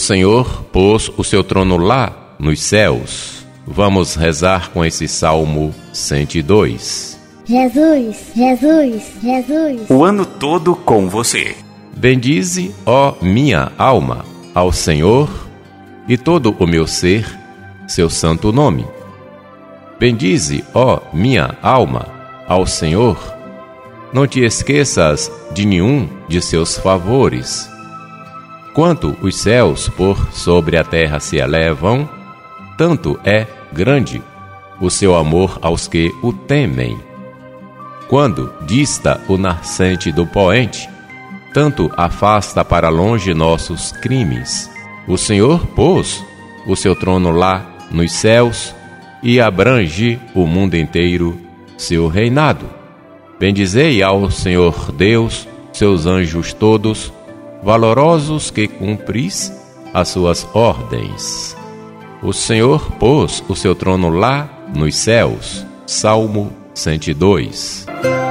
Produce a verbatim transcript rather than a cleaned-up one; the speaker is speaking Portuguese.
Senhor pôs o seu trono lá nos céus. Vamos rezar com esse Salmo cento e dois. Jesus, Jesus, Jesus. O ano todo com você. Bendize, ó minha alma, ao Senhor, e todo o meu ser, seu santo nome. Bendize, ó minha alma, ao Senhor. Não te esqueças de nenhum de seus favores. Quanto os céus por sobre a terra se elevam, tanto é grande o seu amor aos que o temem. Quando dista o nascente do poente, tanto afasta para longe nossos crimes. O Senhor pôs o seu trono lá nos céus e abrange o mundo inteiro seu reinado. Bendizei ao Senhor Deus, seus anjos todos, valorosos que cumpris as suas ordens. O Senhor pôs o seu trono lá nos céus. Salmo cento e dois.